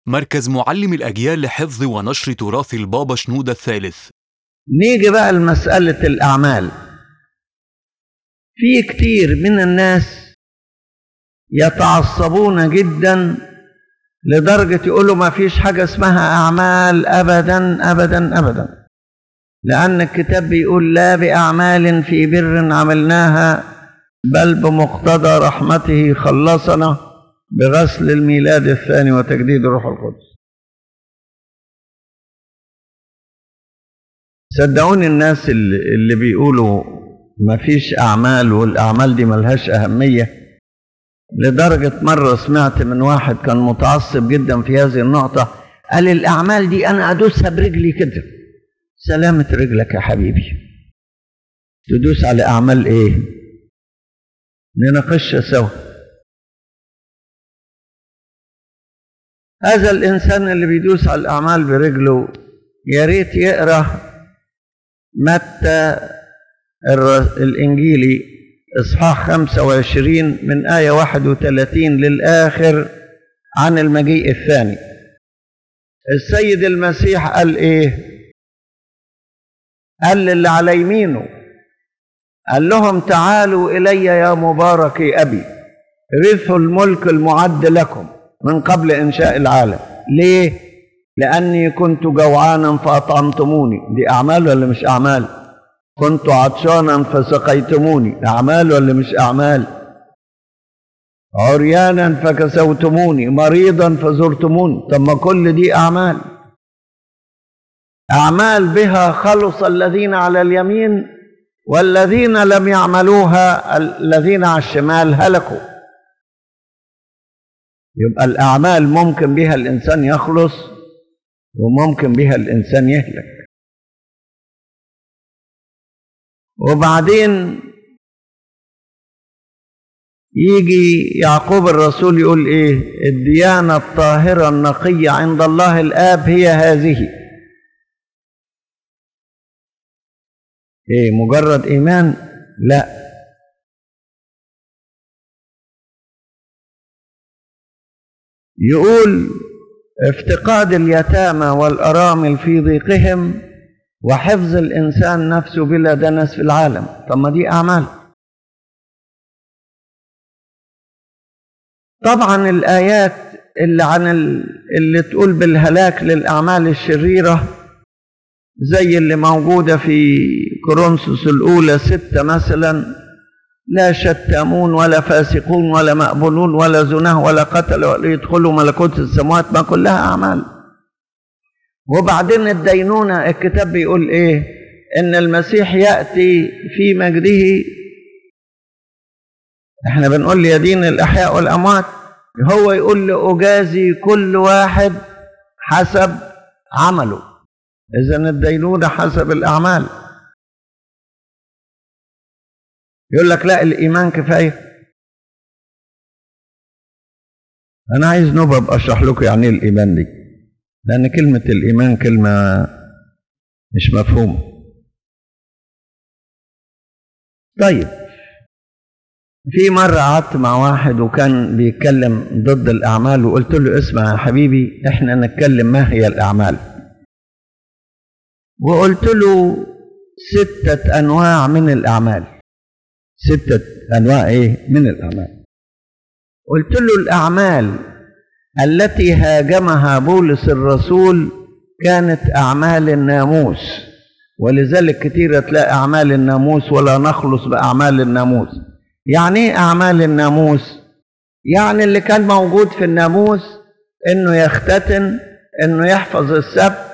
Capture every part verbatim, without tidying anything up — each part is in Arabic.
مركز معلم الأجيال لحفظ ونشر تراث البابا شنودة الثالث. نيجي بقى لمسألة الأعمال. في كتير من الناس يتعصبون جدا لدرجة يقولوا ما فيش حاجة اسمها أعمال أبدا أبدا أبدا، لأن الكتاب بيقول لا بأعمال في بر عملناها بل بمقتضى رحمته خلصنا بغسل الميلاد الثاني وتجديد الروح القدس. صدقوني الناس اللي بيقولوا ما فيش أعمال والأعمال دي ملهاش أهمية، لدرجة مرة سمعت من واحد كان متعصب جدا في هذه النقطة، قال الأعمال دي أنا أدوسها برجلي كده. سلامة رجلك يا حبيبي، تدوس على أعمال إيه؟ نناقشها سوا. هذا الإنسان اللي بيدوس على الأعمال برجله يا ريت يقرأ متى الإنجيلي إصحاح خمسة وعشرين من آية واحد وثلاثين للآخر عن المجيء الثاني. السيد المسيح قال إيه؟ قال للي على يمينه، قال لهم تعالوا إلي يا مباركي أبي رثوا الملك المعد لكم من قبل إنشاء العالم. ليه؟ لأني كنت جوعانا فأطعمتموني. دي أعمال ولا مش أعمال؟ كنت عطشانا فسقيتموني. أعمال ولا مش أعمال؟ عريانا فكسوتموني، مريضا فزرتموني. طب ما كل دي أعمال. أعمال بها خلص الذين على اليمين، والذين لم يعملوها الذين على الشمال هلكوا. يبقى الأعمال ممكن بها الإنسان يخلص وممكن بها الإنسان يهلك. وبعدين يجي يعقوب الرسول يقول إيه؟ الديانة الطاهرة النقية عند الله الآب هي هذه. إيه مجرد إيمان؟ لا، يقول افتقاد اليتامى والأرامل في ضيقهم وحفظ الإنسان نفسه بلا دنس في العالم. طب ما دي أعمال. طبعا الآيات اللي عن اللي تقول بالهلاك للأعمال الشريرة زي اللي موجودة في كورنثوس الأولى ستة مثلا، لا شتامون ولا فاسقون ولا مأبونون ولا زناه ولا قتل ولا يدخلوا ملكوت السماوات، ما كلها أعمال. وبعدين الدينونة الكتاب بيقول إيه؟ إن المسيح يأتي في مجده. إحنا بنقول يدين الأحياء والأموات، هو يقول لأجازي كل واحد حسب عمله. إذن الدينونة حسب الأعمال. يقول لك لا الإيمان كفاية. أنا عايز نبقى أشرح لكم يعني إيه الإيمان دي، لأن كلمة الإيمان كلمة مش مفهومة. طيب، في مرة قعدت مع واحد وكان بيتكلم ضد الأعمال، وقلت له اسمع يا حبيبي، إحنا نتكلم ما هي الأعمال. وقلت له ستة أنواع من الأعمال. ستة أنواع إيه من الأعمال؟ قلت له الأعمال التي هاجمها بولس الرسول كانت أعمال الناموس، ولذلك كتير تلاقي أعمال الناموس ولا نخلص بأعمال الناموس. يعني إيه أعمال الناموس؟ يعني اللي كان موجود في الناموس إنه يختتن، إنه يحفظ السبت،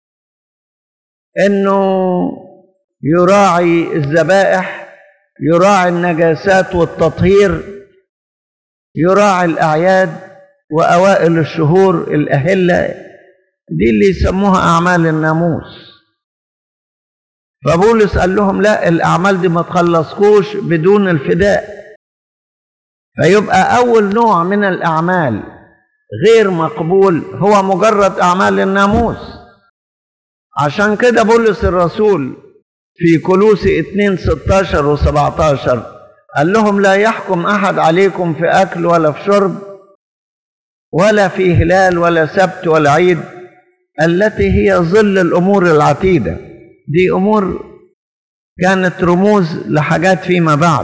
إنه يراعي الذبائح، يراعي النجاسات والتطهير، يراعي الأعياد وأوائل الشهور الأهلة. دي اللي يسموها أعمال الناموس. فبولس قال لهم لا، الأعمال دي ما تخلصكوش بدون الفداء. فيبقى أول نوع من الأعمال غير مقبول هو مجرد أعمال الناموس. عشان كده بولس الرسول في كولوسي اثنين ستاشر وسبعتاشر قال لهم لا يحكم أحد عليكم في أكل ولا في شرب ولا في هلال ولا سبت ولا عيد، التي هي ظل الأمور العتيدة. دي أمور كانت رموز لحاجات فيما بعد.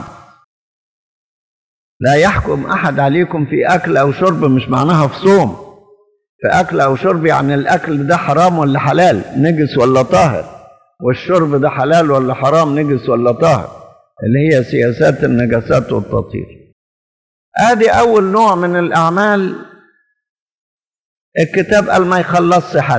لا يحكم أحد عليكم في أكل أو شرب، مش معناها في صوم. في أكل أو شرب يعني الأكل ده حرام ولا حلال، نجس ولا طاهر، والشرب ده حلال ولا حرام، نجس ولا طاهر، اللي هي سياسات النجاسات والتطهير. ادي اول نوع من الاعمال. الكتاب قال ما يخلصش حد.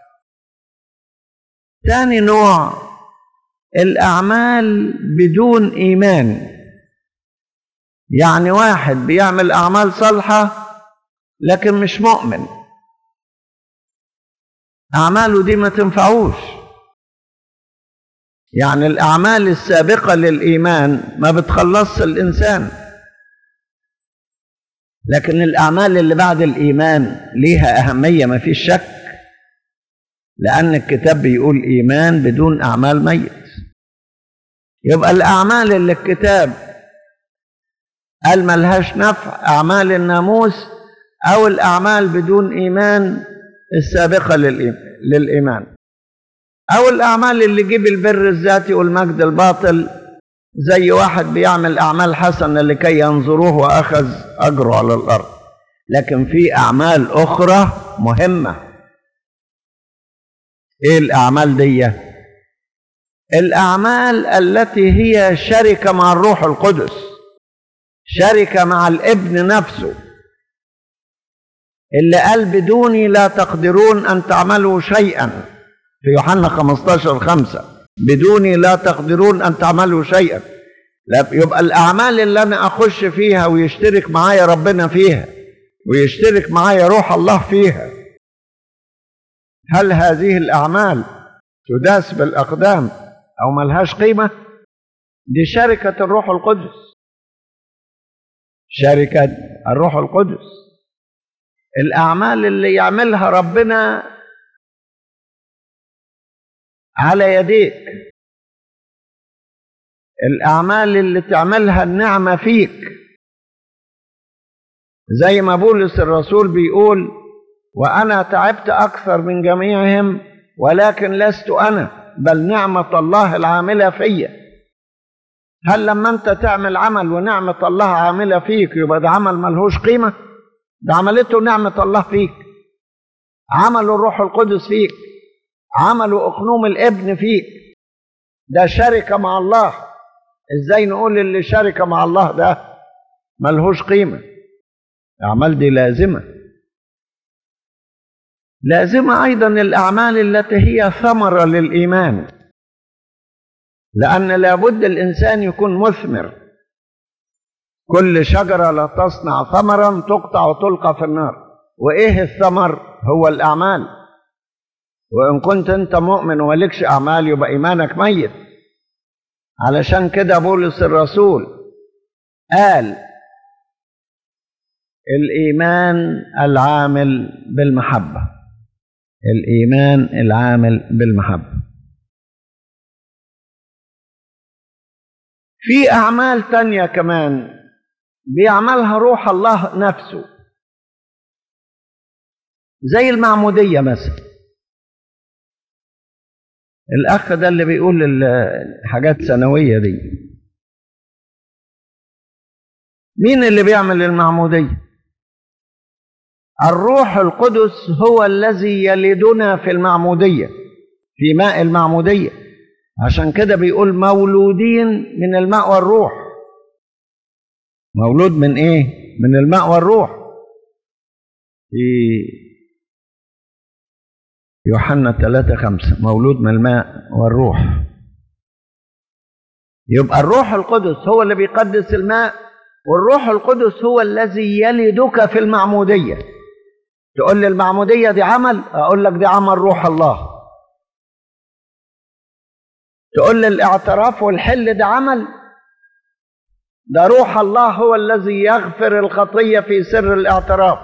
ثاني نوع الاعمال بدون ايمان، يعني واحد بيعمل اعمال صالحه لكن مش مؤمن، اعماله دي ما تنفعوش. يعني الاعمال السابقه للايمان ما بتخلصش الانسان، لكن الأعمال اللي بعد الإيمان ليها أهمية ما فيش شك، لأن الكتاب بيقول إيمان بدون أعمال ميت. يبقى الأعمال اللي الكتاب قال ملهاش نفع، أعمال الناموس أو الأعمال بدون إيمان السابقة للإيمان، أو الأعمال اللي جيب البر الذاتي والمجد الباطل، زي واحد بيعمل أعمال حسنة لكي ينظروه وأخذ أجره على الأرض. لكن في أعمال أخرى مهمة. إيه الأعمال دي؟ الأعمال التي هي شركة مع الروح القدس، شركة مع الابن نفسه، اللي قال بدوني لا تقدرون أن تعملوا شيئا في يوحنا خمسة عشر خمسة، بدوني لا تقدرون أن تعملوا شيئا. يبقى الأعمال اللي أنا أخش فيها ويشترك معايا ربنا فيها ويشترك معايا روح الله فيها، هل هذه الأعمال تداس بالأقدام أو ملهاش قيمة؟ دي شركة الروح القدس، شركة الروح القدس. الأعمال اللي يعملها ربنا على يديك، الأعمال اللي تعملها النعمة فيك، زي ما بولس الرسول بيقول وأنا تعبت أكثر من جميعهم ولكن لست أنا بل نعمة الله العاملة فيا. هل لما أنت تعمل عمل ونعمة الله عاملة فيك يبقى ده عمل ملهوش قيمة؟ ده عملته نعمة الله فيك، عمل الروح القدس فيك، عملوا أقنوم الابن فيك، ده شركة مع الله. ازاي نقول اللي شركة مع الله ده ملهوش قيمة؟ الأعمال دي لازمة. لازمة أيضا الأعمال التي هي ثمرة للإيمان، لأن لابد الإنسان يكون مثمر. كل شجرة لا تصنع ثمرا تقطع وتلقى في النار. وإيه الثمر؟ هو الأعمال. وإن كنت أنت مؤمن ولكش أعمال يبقى إيمانك ميت. علشان كده بولس الرسول قال الإيمان العامل بالمحبة، الإيمان العامل بالمحبة. في أعمال تانية كمان بيعملها روح الله نفسه، زي المعمودية مثلا. الأخ ده اللي بيقول الحاجات سنوية دي، مين اللي بيعمل المعمودية؟ الروح القدس هو الذي يلدنا في المعمودية، في ماء المعمودية. عشان كده بيقول مولودين من الماء والروح. مولود من ايه؟ من الماء والروح. في يوحنا ثلاثة خمسة مولود من الماء والروح. يبقى الروح القدس هو اللي بيقدس الماء، والروح القدس هو الذي يلدك في المعمودية. تقول لي المعمودية دي عمل، أقول لك دي عمل روح الله. تقول لي الاعتراف والحل ده عمل، ده روح الله هو الذي يغفر الخطية في سر الاعتراف.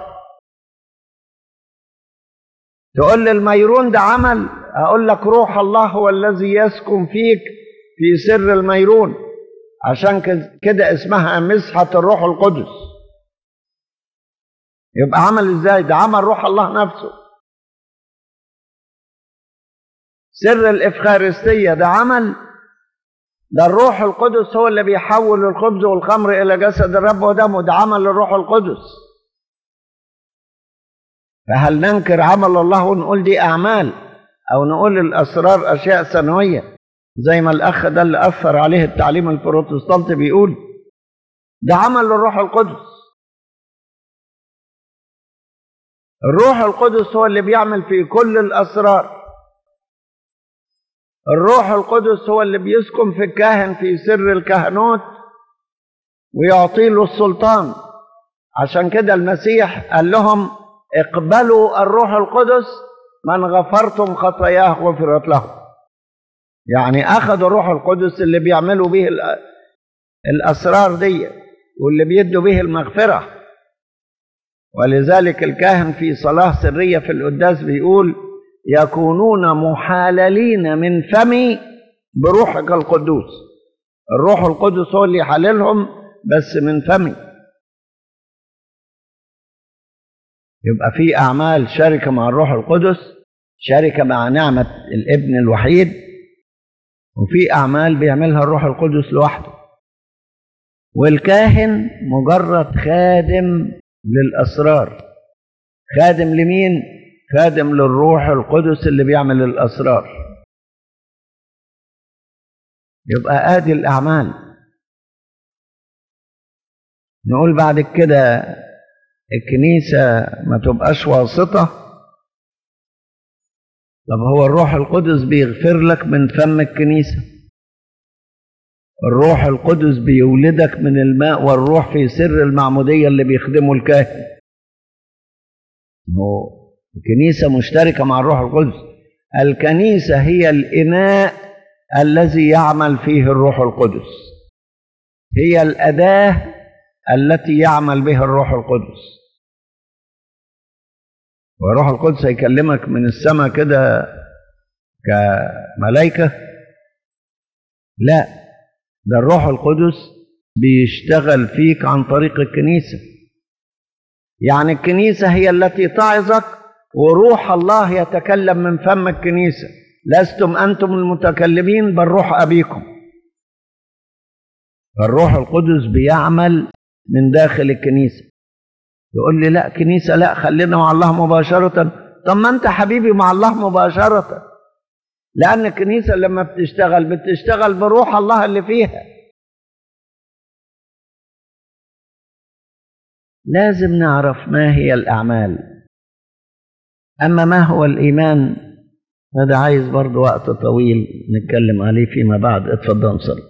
تقول لي الميرون ده عمل، أقول لك روح الله هو الذي يسكن فيك في سر الميرون. عشان كده اسمها مسحة الروح القدس. يبقى عمل ازاي؟ ده عمل روح الله نفسه. سر الإفخارستية ده عمل، ده الروح القدس هو اللي بيحول الخبز والخمر إلى جسد الرب ودمه، ده عمل الروح القدس. فهل ننكر عمل الله ونقول دي أعمال، أو نقول الأسرار أشياء ثانوية زي ما الأخ ده اللي أثر عليه التعليم البروتستانتي بيقول؟ ده عمل الروح القدس. الروح القدس هو اللي بيعمل في كل الأسرار. الروح القدس هو اللي بيسكن في الكاهن في سر الكهنوت ويعطي له السلطان. عشان كده المسيح قال لهم اقبلوا الروح القدس، من غفرتم خطاياه غفرت له. يعني أخذوا الروح القدس اللي بيعملوا به الأسرار دي واللي بيدوا به المغفرة. ولذلك الكاهن في صلاة سرية في القداس بيقول يكونون محاللين من فمي بروحك القدوس. الروح القدس هو اللي يحللهم بس من فمي. يبقى في أعمال شركة مع الروح القدس، شركة مع نعمة الابن الوحيد، وفي أعمال بيعملها الروح القدس لوحده. والكاهن مجرد خادم للأسرار. خادم لمين؟ خادم للروح القدس اللي بيعمل الأسرار. يبقى آدي الأعمال. نقول بعد كده الكنيسة ما تبقاش واسطة. طب هو الروح القدس بيغفر لك من فم الكنيسة. الروح القدس بيولدك من الماء والروح في سر المعمودية اللي بيخدمه الكاهن. هو الكنيسة مشتركة مع الروح القدس. الكنيسة هي الإناء الذي يعمل فيه الروح القدس، هي الأداة التي يعمل بها الروح القدس. والروح القدس هيكلمك من السماء كده كملائكة؟ لا، ده الروح القدس بيشتغل فيك عن طريق الكنيسة. يعني الكنيسة هي التي تعظك، وروح الله يتكلم من فم الكنيسة. لستم أنتم المتكلمين بل روح أبيكم. فالروح القدس بيعمل من داخل الكنيسة. يقول لي لا كنيسة، لا خلينا مع الله مباشرة. طب ما أنت حبيبي مع الله مباشرة، لأن الكنيسة لما بتشتغل بتشتغل بروح الله اللي فيها. لازم نعرف ما هي الأعمال. أما ما هو الإيمان هذا عايز برضو وقت طويل نتكلم عليه فيما بعد. اتفضل صلي.